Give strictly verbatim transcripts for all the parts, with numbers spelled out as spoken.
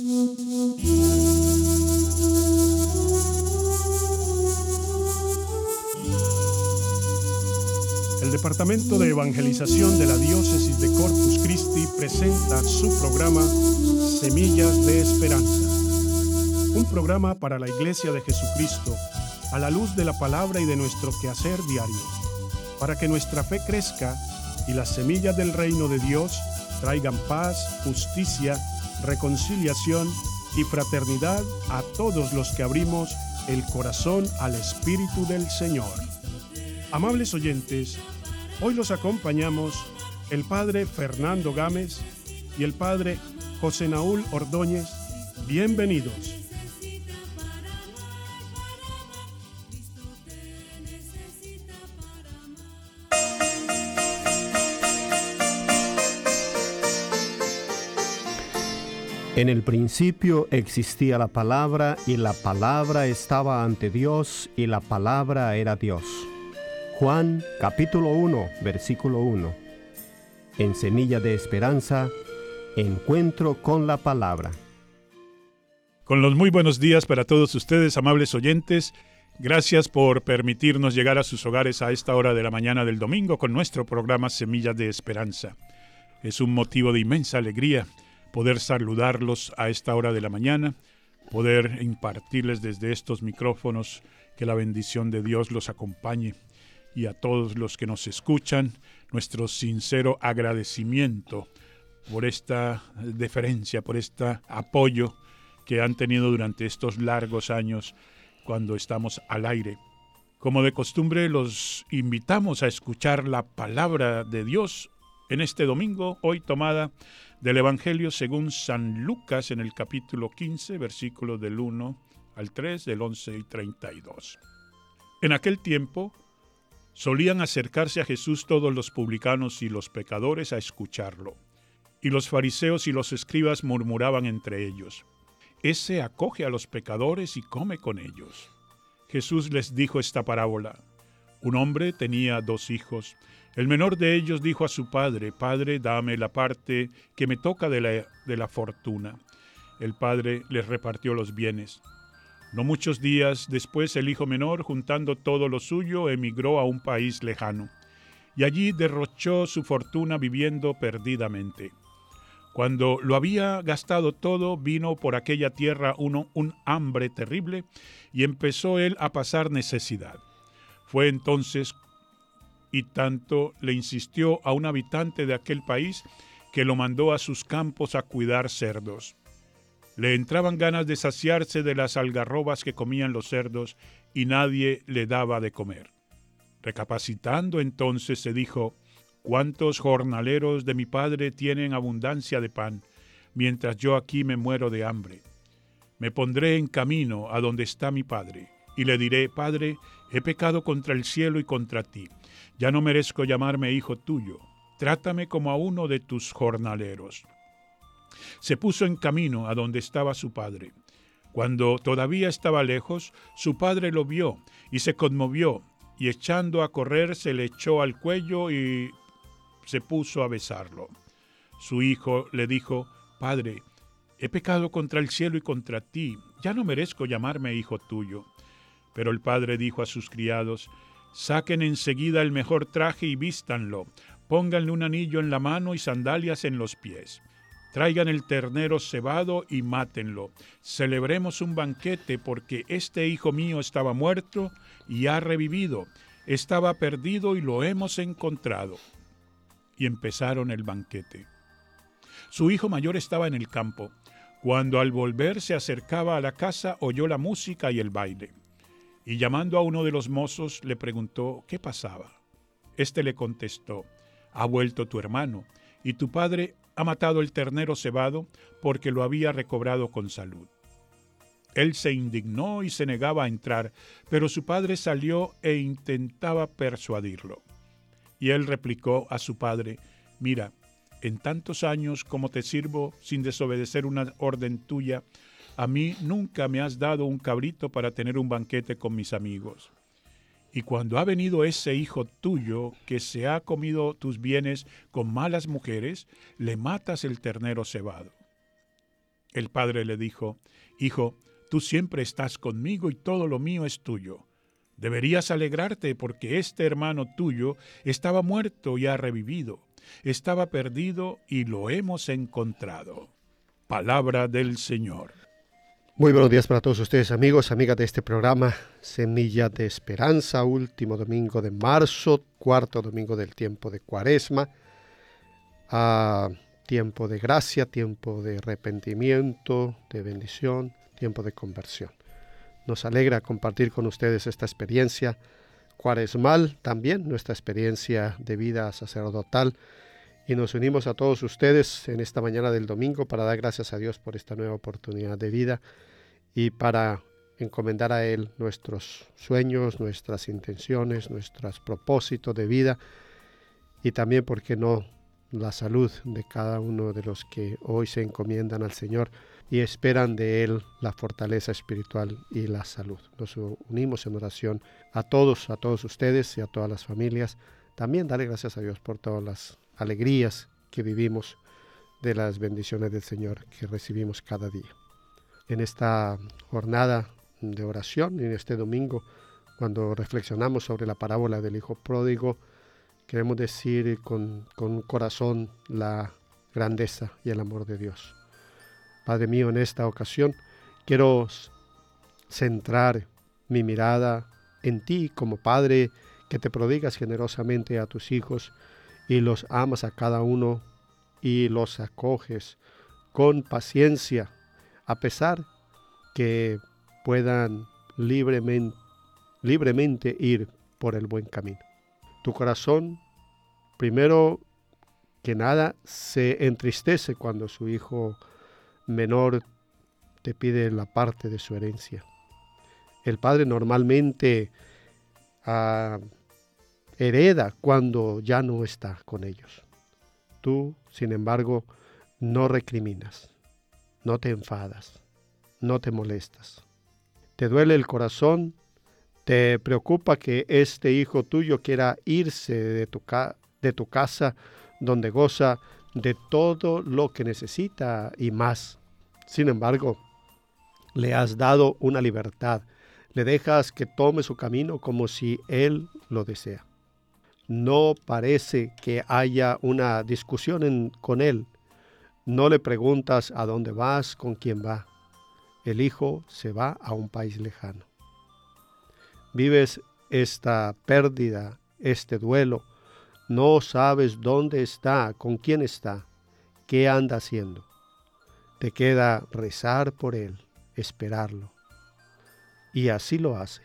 El Departamento de Evangelización de la Diócesis de Corpus Christi presenta su programa Semillas de Esperanza, un programa para la Iglesia de Jesucristo a la luz de la palabra y de nuestro quehacer diario, para que nuestra fe crezca y las semillas del reino de Dios traigan paz, justicia, reconciliación y fraternidad a todos los que abrimos el corazón al Espíritu del Señor. Amables oyentes, hoy los acompañamos el Padre Fernando Gámez y el Padre José Naúl Ordóñez. Bienvenidos. En el principio existía la palabra, y la palabra estaba ante Dios, y la palabra era Dios. Juan capítulo uno, versículo uno. En Semilla de Esperanza, encuentro con la palabra. Con los muy buenos días para todos ustedes, amables oyentes. Gracias por permitirnos llegar a sus hogares a esta hora de la mañana del domingo con nuestro programa Semillas de Esperanza. Es un motivo de inmensa alegría poder saludarlos a esta hora de la mañana, poder impartirles desde estos micrófonos que la bendición de Dios los acompañe, y a todos los que nos escuchan, nuestro sincero agradecimiento por esta deferencia, por este apoyo que han tenido durante estos largos años cuando estamos al aire. Como de costumbre, los invitamos a escuchar la palabra de Dios en este domingo, hoy tomada del Evangelio según San Lucas en el capítulo quince, versículos del uno al tres, del once y treinta y dos. En aquel tiempo solían acercarse a Jesús todos los publicanos y los pecadores a escucharlo, y los fariseos y los escribas murmuraban entre ellos: «Ese acoge a los pecadores y come con ellos». Jesús les dijo esta parábola: Un hombre tenía dos hijos. El menor de ellos dijo a su padre: «Padre, dame la parte que me toca de la, de la fortuna». El padre les repartió los bienes. No muchos días después, el hijo menor, juntando todo lo suyo, emigró a un país lejano, y allí derrochó su fortuna viviendo perdidamente. Cuando lo había gastado todo, vino por aquella tierra uno, un hambre terrible, y empezó él a pasar necesidad. Fue entonces y tanto le insistió a un habitante de aquel país que lo mandó a sus campos a cuidar cerdos. Le entraban ganas de saciarse de las algarrobas que comían los cerdos, y nadie le daba de comer. Recapacitando entonces se dijo: «¿Cuántos jornaleros de mi padre tienen abundancia de pan, mientras yo aquí me muero de hambre? Me pondré en camino a donde está mi padre, y le diré: Padre, he pecado contra el cielo y contra ti. Ya no merezco llamarme hijo tuyo. Trátame como a uno de tus jornaleros». Se puso en camino a donde estaba su padre. Cuando todavía estaba lejos, su padre lo vio y se conmovió, y echando a correr se le echó al cuello y se puso a besarlo. Su hijo le dijo: «Padre, he pecado contra el cielo y contra ti. Ya no merezco llamarme hijo tuyo». Pero el padre dijo a sus criados: «Saquen enseguida el mejor traje y vístanlo. Pónganle un anillo en la mano y sandalias en los pies. Traigan el ternero cebado y mátenlo. Celebremos un banquete, porque este hijo mío estaba muerto y ha revivido. Estaba perdido y lo hemos encontrado». Y empezaron el banquete. Su hijo mayor estaba en el campo. Cuando al volver se acercaba a la casa, oyó la música y el baile. Y llamando a uno de los mozos, le preguntó qué pasaba. Este le contestó: «Ha vuelto tu hermano, y tu padre ha matado el ternero cebado, porque lo había recobrado con salud». Él se indignó y se negaba a entrar, pero su padre salió e intentaba persuadirlo. Y él replicó a su padre: «Mira, en tantos años como te sirvo sin desobedecer una orden tuya, a mí nunca me has dado un cabrito para tener un banquete con mis amigos. Y cuando ha venido ese hijo tuyo que se ha comido tus bienes con malas mujeres, le matas el ternero cebado». El padre le dijo: Hijo, tú siempre estás conmigo y todo lo mío es tuyo. Deberías alegrarte porque este hermano tuyo estaba muerto y ha revivido, estaba perdido y lo hemos encontrado. Palabra del Señor. Muy buenos días para todos ustedes, amigos, amigas de este programa Semilla de Esperanza, último domingo de marzo, cuarto domingo del tiempo de Cuaresma, a tiempo de gracia, tiempo de arrepentimiento, de bendición, tiempo de conversión. Nos alegra compartir con ustedes esta experiencia cuaresmal, también nuestra experiencia de vida sacerdotal, y nos unimos a todos ustedes en esta mañana del domingo para dar gracias a Dios por esta nueva oportunidad de vida y para encomendar a Él nuestros sueños, nuestras intenciones, nuestros propósitos de vida y también, ¿por qué no?, la salud de cada uno de los que hoy se encomiendan al Señor y esperan de Él la fortaleza espiritual y la salud. Nos unimos en oración a todos, a todos ustedes y a todas las familias. También darle gracias a Dios por todas las alegrías que vivimos, de las bendiciones del Señor que recibimos cada día. En esta jornada de oración, en este domingo, cuando reflexionamos sobre la parábola del Hijo Pródigo, queremos decir con, con un corazón la grandeza y el amor de Dios. Padre mío, en esta ocasión quiero centrar mi mirada en ti como Padre que te prodigas generosamente a tus hijos y los amas a cada uno y los acoges con paciencia, a pesar que puedan libremente, libremente ir por el buen camino. Tu corazón, primero que nada, se entristece cuando su hijo menor te pide la parte de su herencia. El padre normalmente uh, hereda cuando ya no está con ellos. Tú, sin embargo, no recriminas, no te enfadas, no te molestas. Te duele el corazón. Te preocupa que este hijo tuyo quiera irse de tu, ca- de tu casa donde goza de todo lo que necesita y más. Sin embargo, le has dado una libertad. Le dejas que tome su camino como si él lo desea. No parece que haya una discusión en, con él. No le preguntas a dónde vas, con quién va. El hijo se va a un país lejano. Vives esta pérdida, este duelo, no sabes dónde está, con quién está, qué anda haciendo. Te queda rezar por él, esperarlo. Y así lo hace.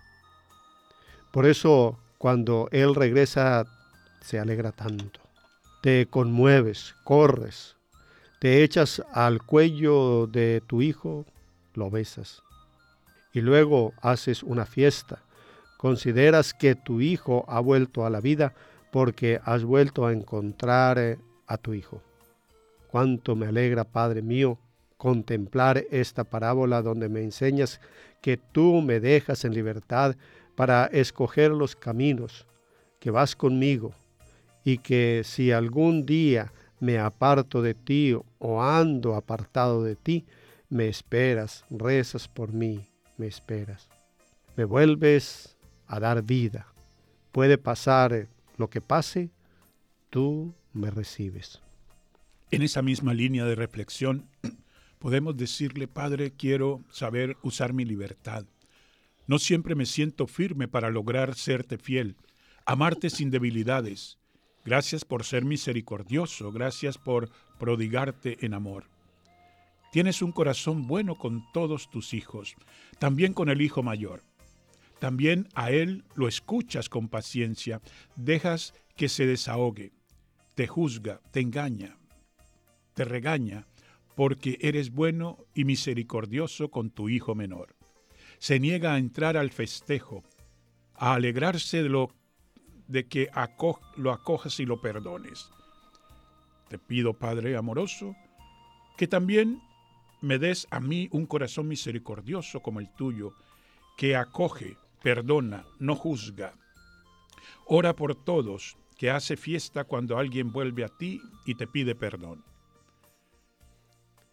Por eso, cuando él regresa, se alegra tanto. Te conmueves, corres, te echas al cuello de tu hijo, lo besas. Y luego haces una fiesta. Consideras que tu hijo ha vuelto a la vida porque has vuelto a encontrar a tu hijo. Cuánto me alegra, Padre mío, contemplar esta parábola donde me enseñas que tú me dejas en libertad para escoger los caminos, que vas conmigo y que si algún día me aparto de ti o ando apartado de ti, me esperas, rezas por mí. Me esperas. Me vuelves a dar vida. Puede pasar lo que pase, tú me recibes. En esa misma línea de reflexión, podemos decirle: Padre, quiero saber usar mi libertad. No siempre me siento firme para lograr serte fiel, amarte sin debilidades. Gracias por ser misericordioso, gracias por prodigarte en amor. Tienes un corazón bueno con todos tus hijos, también con el hijo mayor. También a él lo escuchas con paciencia, dejas que se desahogue, te juzga, te engaña, te regaña, porque eres bueno y misericordioso con tu hijo menor. Se niega a entrar al festejo, a alegrarse de, lo, de que aco- lo acojas y lo perdones. Te pido, Padre amoroso, que también me des a mí un corazón misericordioso como el tuyo, que acoge, perdona, no juzga. Ora por todos, que hace fiesta cuando alguien vuelve a ti y te pide perdón.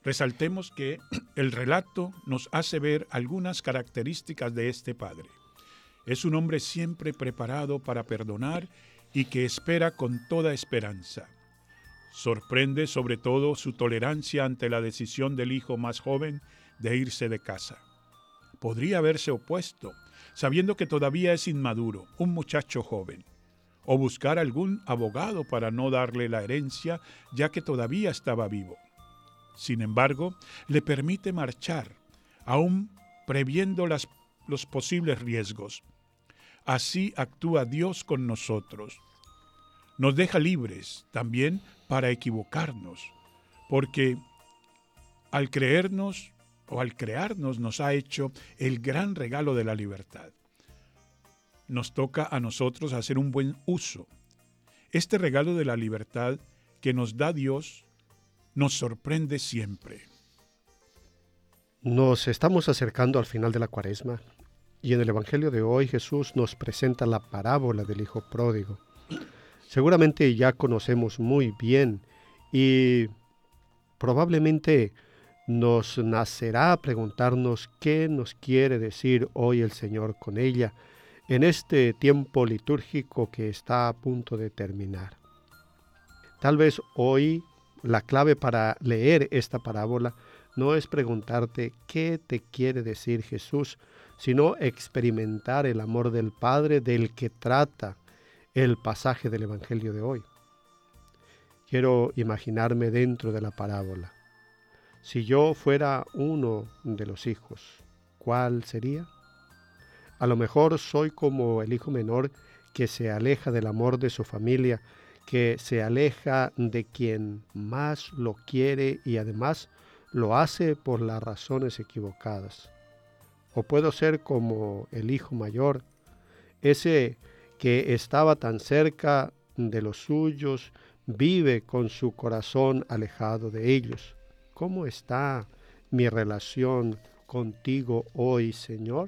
Resaltemos que el relato nos hace ver algunas características de este padre. Es un hombre siempre preparado para perdonar y que espera con toda esperanza. Sorprende sobre todo su tolerancia ante la decisión del hijo más joven de irse de casa. Podría haberse opuesto, sabiendo que todavía es inmaduro, un muchacho joven, o buscar algún abogado para no darle la herencia, ya que todavía estaba vivo. Sin embargo, le permite marchar, aún previendo las, los posibles riesgos. Así actúa Dios con nosotros. Nos deja libres también para equivocarnos, porque al creernos o al crearnos nos ha hecho el gran regalo de la libertad. Nos toca a nosotros hacer un buen uso. Este regalo de la libertad que nos da Dios nos sorprende siempre. Nos estamos acercando al final de la Cuaresma y en el Evangelio de hoy Jesús nos presenta la parábola del Hijo Pródigo. Seguramente ya conocemos muy bien y probablemente nos nacerá preguntarnos qué nos quiere decir hoy el Señor con ella en este tiempo litúrgico que está a punto de terminar. Tal vez hoy la clave para leer esta parábola no es preguntarte qué te quiere decir Jesús, sino experimentar el amor del Padre del que trata el pasaje del Evangelio de hoy. Quiero imaginarme dentro de la parábola. Si yo fuera uno de los hijos, ¿cuál sería? A lo mejor soy como el hijo menor que se aleja del amor de su familia, que se aleja de quien más lo quiere y además lo hace por las razones equivocadas. O puedo ser como el hijo mayor, ese que estaba tan cerca de los suyos, vive con su corazón alejado de ellos. ¿Cómo está mi relación contigo hoy, Señor?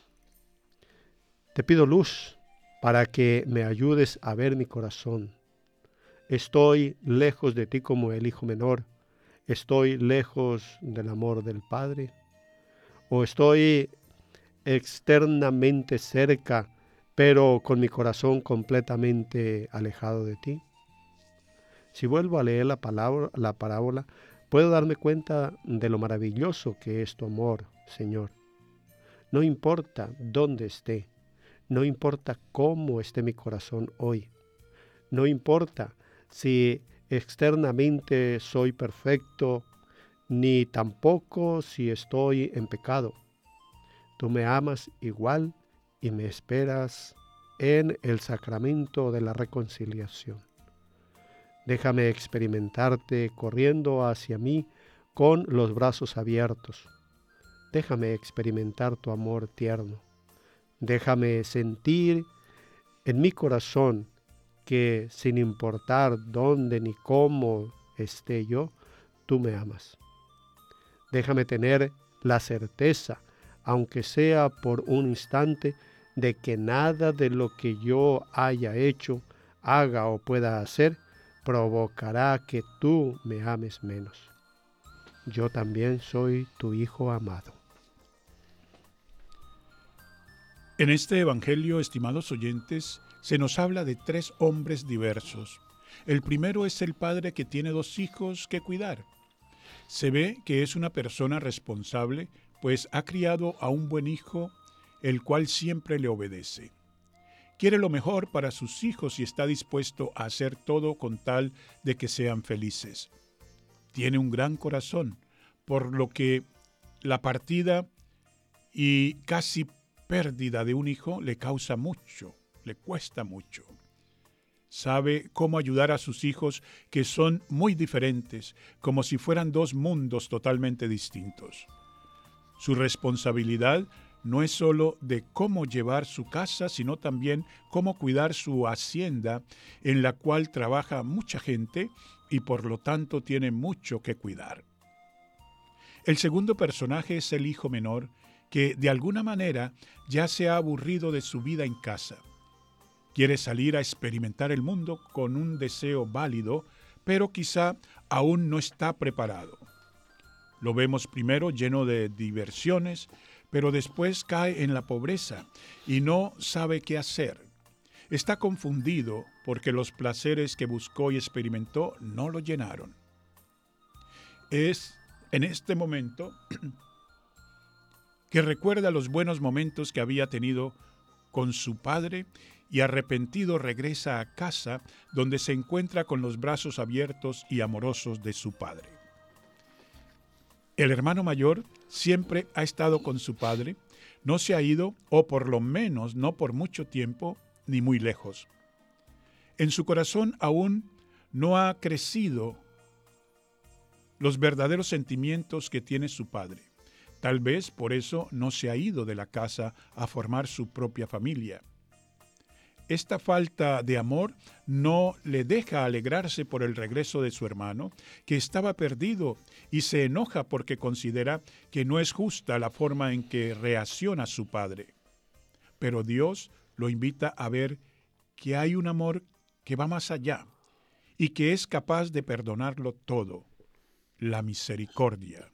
Te pido luz para que me ayudes a ver mi corazón. Estoy lejos de ti como el hijo menor. Estoy lejos del amor del Padre. O estoy externamente cerca, pero con mi corazón completamente alejado de ti. Si vuelvo a leer la, palabra, la parábola, puedo darme cuenta de lo maravilloso que es tu amor, Señor. No importa dónde esté, no importa cómo esté mi corazón hoy, no importa si externamente soy perfecto, ni tampoco si estoy en pecado. Tú me amas igual y me esperas en el sacramento de la reconciliación. Déjame experimentarte corriendo hacia mí con los brazos abiertos. Déjame experimentar tu amor tierno. Déjame sentir en mi corazón que sin importar dónde ni cómo esté yo, tú me amas. Déjame tener la certeza, aunque sea por un instante, de que nada de lo que yo haya hecho, haga o pueda hacer, provocará que tú me ames menos. Yo también soy tu hijo amado. En este Evangelio, estimados oyentes, se nos habla de tres hombres diversos. El primero es el padre que tiene dos hijos que cuidar. Se ve que es una persona responsable, pues ha criado a un buen hijo, el cual siempre le obedece. Quiere lo mejor para sus hijos y está dispuesto a hacer todo con tal de que sean felices. Tiene un gran corazón, por lo que la partida y casi pérdida de un hijo le causa mucho, le cuesta mucho. Sabe cómo ayudar a sus hijos, que son muy diferentes, como si fueran dos mundos totalmente distintos. Su responsabilidad no es solo de cómo llevar su casa, sino también cómo cuidar su hacienda, en la cual trabaja mucha gente y por lo tanto tiene mucho que cuidar. El segundo personaje es el hijo menor, que de alguna manera ya se ha aburrido de su vida en casa. Quiere salir a experimentar el mundo con un deseo válido, pero quizá aún no está preparado. Lo vemos primero lleno de diversiones, pero después cae en la pobreza y no sabe qué hacer. Está confundido porque los placeres que buscó y experimentó no lo llenaron. Es en este momento que recuerda los buenos momentos que había tenido con su padre y arrepentido regresa a casa donde se encuentra con los brazos abiertos y amorosos de su padre. El hermano mayor siempre ha estado con su padre, no se ha ido, o por lo menos no por mucho tiempo, ni muy lejos. En su corazón aún no ha crecido los verdaderos sentimientos que tiene su padre. Tal vez por eso no se ha ido de la casa a formar su propia familia. Esta falta de amor no le deja alegrarse por el regreso de su hermano, que estaba perdido, y se enoja porque considera que no es justa la forma en que reacciona su padre. Pero Dios lo invita a ver que hay un amor que va más allá y que es capaz de perdonarlo todo, la misericordia.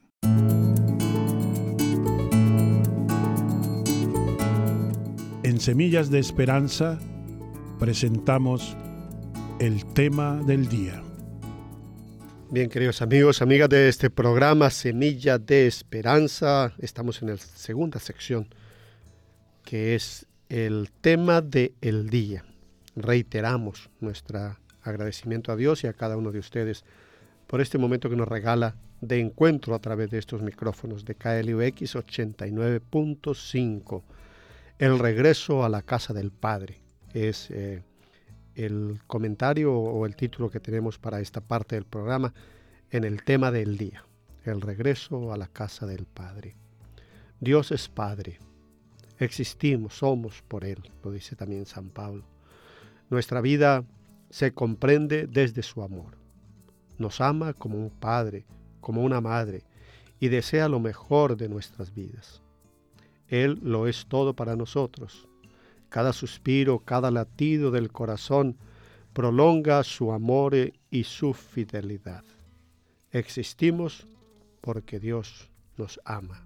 En Semillas de Esperanza presentamos el tema del día. Bien, queridos amigos, amigas de este programa Semillas de Esperanza, estamos en la segunda sección, que es el tema del día. Reiteramos nuestro agradecimiento a Dios y a cada uno de ustedes por este momento que nos regala de encuentro a través de estos micrófonos de K L U X ochenta y nueve punto cinco. El regreso a la casa del Padre es eh, el comentario o el título que tenemos para esta parte del programa en el tema del día. El regreso a la casa del Padre. Dios es Padre. Existimos, somos por Él, lo dice también San Pablo. Nuestra vida se comprende desde su amor. Nos ama como un padre, como una madre, y desea lo mejor de nuestras vidas. Él lo es todo para nosotros. Cada suspiro, cada latido del corazón prolonga su amor y su fidelidad. Existimos porque Dios nos ama.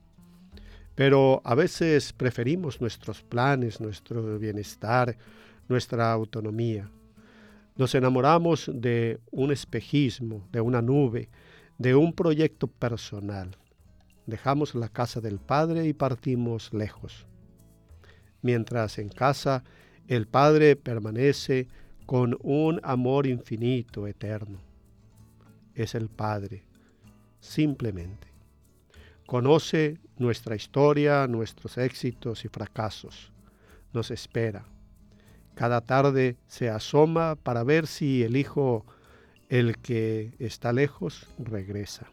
Pero a veces preferimos nuestros planes, nuestro bienestar, nuestra autonomía. Nos enamoramos de un espejismo, de una nube, de un proyecto personal. Dejamos la casa del Padre y partimos lejos. Mientras en casa el Padre permanece con un amor infinito, eterno. Es el Padre, simplemente. Conoce nuestra historia, nuestros éxitos y fracasos. Nos espera. Cada tarde se asoma para ver si el Hijo, el que está lejos, regresa.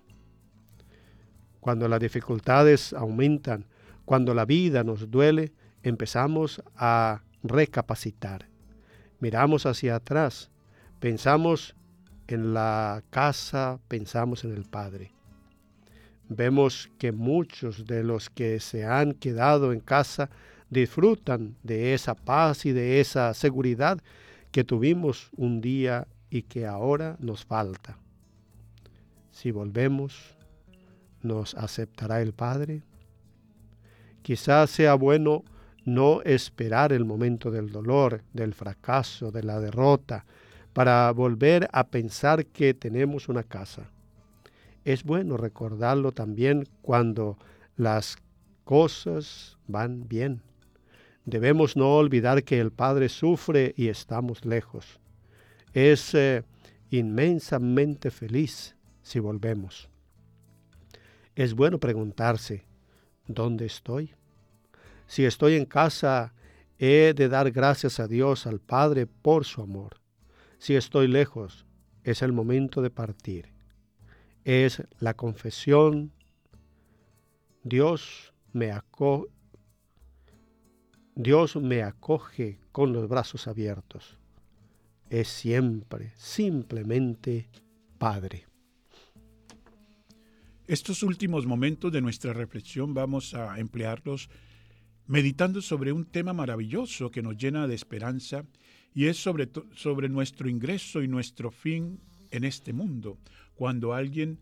Cuando las dificultades aumentan, cuando la vida nos duele, empezamos a recapacitar. Miramos hacia atrás, pensamos en la casa, pensamos en el Padre. Vemos que muchos de los que se han quedado en casa disfrutan de esa paz y de esa seguridad que tuvimos un día y que ahora nos falta. Si volvemos, ¿nos aceptará el Padre? Quizás sea bueno no esperar el momento del dolor, del fracaso, de la derrota, para volver a pensar que tenemos una casa. Es bueno recordarlo también cuando las cosas van bien. Debemos no olvidar que el Padre sufre y estamos lejos. Es eh, inmensamente feliz si volvemos. Es bueno preguntarse, ¿dónde estoy? Si estoy en casa, he de dar gracias a Dios, al Padre, por su amor. Si estoy lejos, es el momento de partir. Es la confesión. Dios me acoge. Dios me acoge con los brazos abiertos. Es siempre, simplemente Padre. Estos últimos momentos de nuestra reflexión vamos a emplearlos meditando sobre un tema maravilloso que nos llena de esperanza y es sobre, to- sobre nuestro ingreso y nuestro fin en este mundo, cuando alguien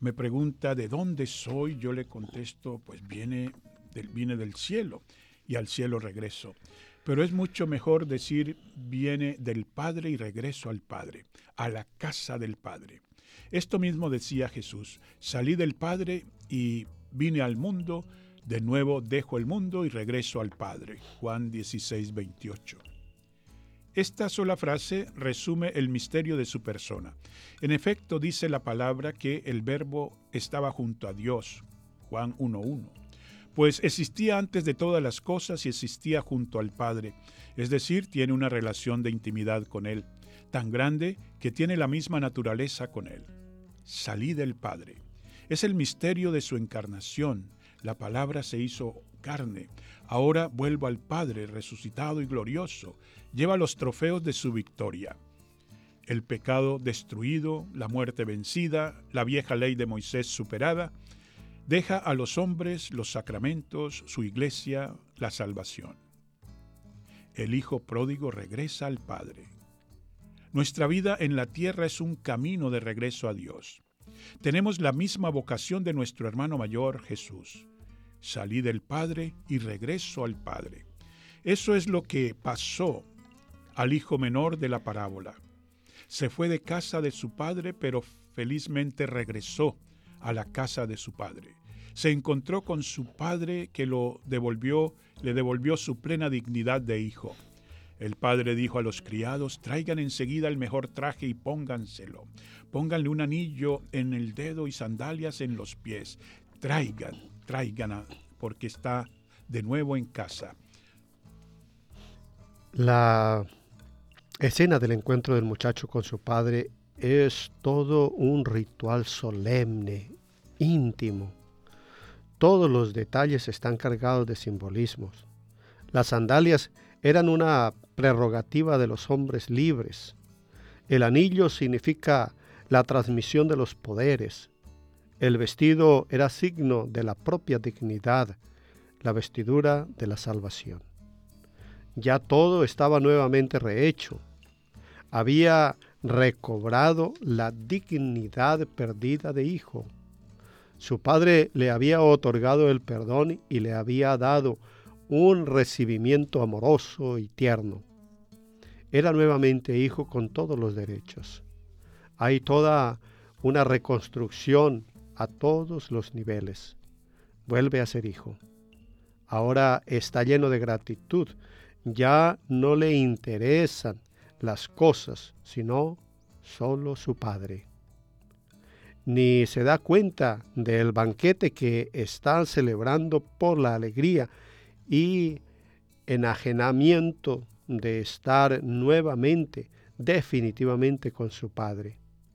me pregunta de dónde soy, yo le contesto, pues viene del, viene del cielo y al cielo regreso. Pero es mucho mejor decir viene del Padre y regreso al Padre, a la casa del Padre. Esto mismo decía Jesús, salí del Padre y vine al mundo, de nuevo dejo el mundo y regreso al Padre. Juan dieciséis, veintiocho. Esta sola frase resume el misterio de su persona. En efecto, dice la palabra que el Verbo estaba junto a Dios. Juan uno uno. Pues existía antes de todas las cosas y existía junto al Padre. Es decir, tiene una relación de intimidad con Él, tan grande que tiene la misma naturaleza con Él. Salí del Padre. Es el misterio de su encarnación. La palabra se hizo carne. Ahora vuelvo al Padre, resucitado y glorioso. Lleva los trofeos de su victoria. El pecado destruido, la muerte vencida, la vieja ley de Moisés superada, deja a los hombres los sacramentos, su iglesia, la salvación. El Hijo pródigo regresa al Padre. Nuestra vida en la tierra es un camino de regreso a Dios. Tenemos la misma vocación de nuestro hermano mayor, Jesús. Salí del Padre y regreso al Padre. Eso es lo que pasó al hijo menor de la parábola. Se fue de casa de su padre, pero felizmente regresó a la casa de su padre. Se encontró con su padre que lo devolvió, le devolvió su plena dignidad de hijo. El padre dijo a los criados, traigan enseguida el mejor traje y pónganselo. Pónganle un anillo en el dedo y sandalias en los pies. Traigan, traigan, porque está de nuevo en casa. La escena del encuentro del muchacho con su padre es todo un ritual solemne, íntimo. Todos los detalles están cargados de simbolismos. Las sandalias eran una prerrogativa de los hombres libres. El anillo significa la transmisión de los poderes. El vestido era signo de la propia dignidad, la vestidura de la salvación. Ya todo estaba nuevamente rehecho. Había recobrado la dignidad perdida de hijo. Su padre le había otorgado el perdón y le había dado un recibimiento amoroso y tierno. Era nuevamente hijo con todos los derechos. Hay toda una reconstrucción a todos los niveles. Vuelve a ser hijo. Ahora está lleno de gratitud. Ya no le interesan las cosas, sino solo su padre. Ni se da cuenta del banquete que están celebrando por la alegría y enajenamiento de estar nuevamente, definitivamente con su Padre.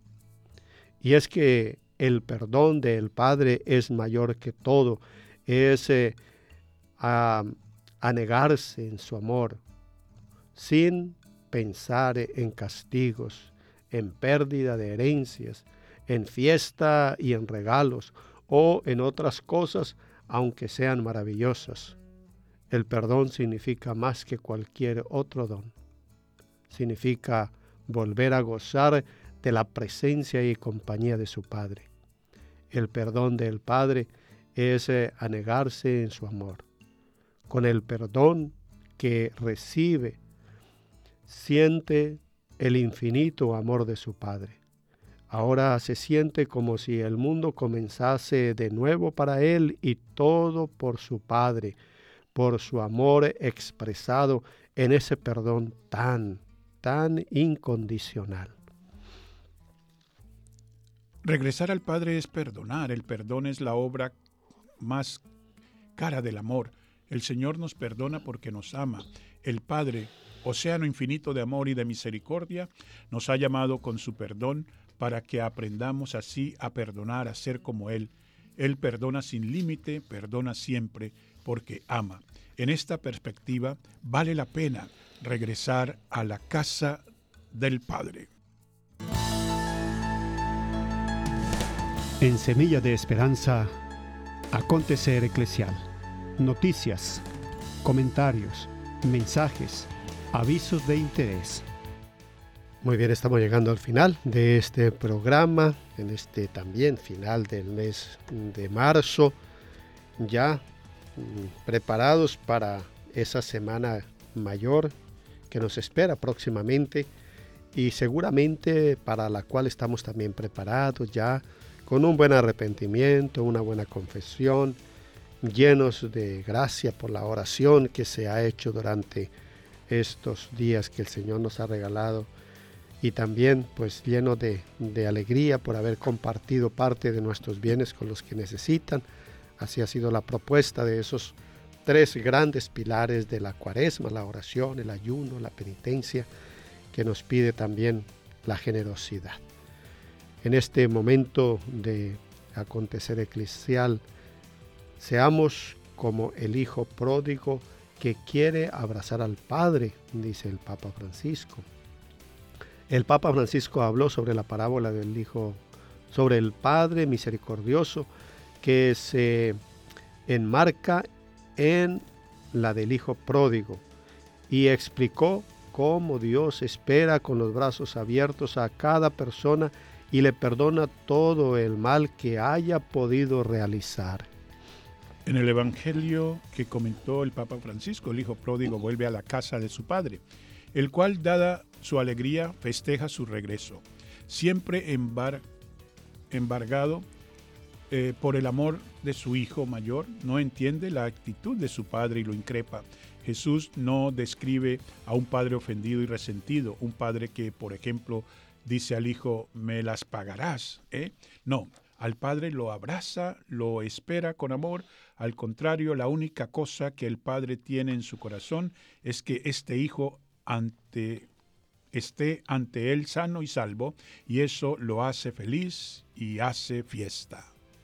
Y es que el perdón del Padre es mayor que todo, es eh, a, anegarse en su amor, sin pensar en castigos, en pérdida de herencias, en fiesta y en regalos, o en otras cosas, aunque sean maravillosas. El perdón significa más que cualquier otro don. Significa volver a gozar de la presencia y compañía de su Padre. El perdón del Padre es eh, anegarse en su amor. Con el perdón que recibe, siente el infinito amor de su Padre. Ahora se siente como si el mundo comenzase de nuevo para él y todo por su Padre, por su amor expresado en ese perdón tan, tan incondicional. Regresar al Padre es perdonar. El perdón es la obra más cara del amor. El Señor nos perdona porque nos ama. El Padre, océano infinito de amor y de misericordia, nos ha llamado con su perdón para que aprendamos así a perdonar, a ser como Él. Él perdona sin límite, perdona siempre, porque ama. En esta perspectiva, vale la pena regresar a la casa del Padre. En Semilla de Esperanza, Acontecer Eclesial. Noticias, comentarios, mensajes, avisos de interés. Muy bien, estamos llegando al final de este programa, en este también final del mes de marzo, ya mm, preparados para esa semana mayor que nos espera próximamente y seguramente para la cual estamos también preparados ya con un buen arrepentimiento, una buena confesión, llenos de gracia por la oración que se ha hecho durante estos días que el Señor nos ha regalado, y también pues lleno de, de alegría por haber compartido parte de nuestros bienes con los que necesitan. Así ha sido la propuesta de esos tres grandes pilares de la Cuaresma: la oración, el ayuno, la penitencia, que nos pide también la generosidad. En este momento de acontecer eclesial, seamos como el hijo pródigo que quiere abrazar al Padre, dice el Papa Francisco. El Papa Francisco habló sobre la parábola del hijo, sobre el Padre misericordioso que se enmarca en la del hijo pródigo, y explicó cómo Dios espera con los brazos abiertos a cada persona y le perdona todo el mal que haya podido realizar. En el Evangelio que comentó el Papa Francisco, el hijo pródigo vuelve a la casa de su padre, el cual, dada su alegría, festeja su regreso, siempre embar- embargado eh, por el amor de su hijo mayor. No entiende la actitud de su padre y lo increpa. Jesús no describe a un padre ofendido y resentido, un padre que, por ejemplo, dice al hijo, me las pagarás, ¿eh? No, al padre lo abraza, lo espera con amor. Al contrario, la única cosa que el padre tiene en su corazón es que este hijo ante, esté ante él sano y salvo, y eso lo hace feliz y hace fiesta.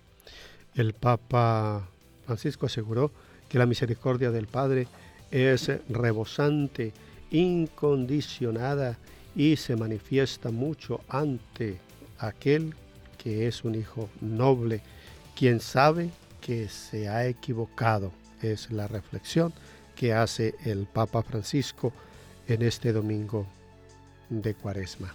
El Papa Francisco aseguró que la misericordia del Padre es rebosante, incondicionada, y se manifiesta mucho ante aquel que es un hijo noble, quien sabe que se ha equivocado. Es la reflexión que hace el Papa Francisco en este domingo de Cuaresma.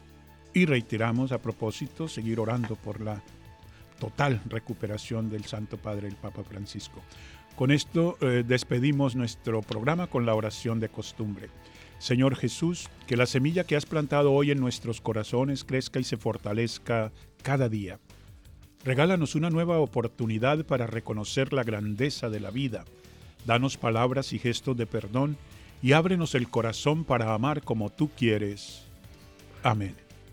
Y reiteramos a propósito, seguir orando por la total recuperación del Santo Padre, el Papa Francisco. Con esto eh, despedimos nuestro programa con la oración de costumbre. Señor Jesús, que la semilla que has plantado hoy en nuestros corazones crezca y se fortalezca cada día. Regálanos una nueva oportunidad para reconocer la grandeza de la vida. Danos palabras y gestos de perdón y ábrenos el corazón para amar como tú quieres. Amén.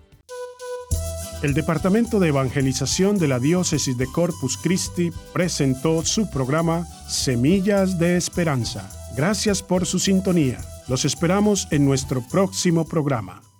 El Departamento de Evangelización de la Diócesis de Corpus Christi presentó su programa Semillas de Esperanza. Gracias por su sintonía. Los esperamos en nuestro próximo programa.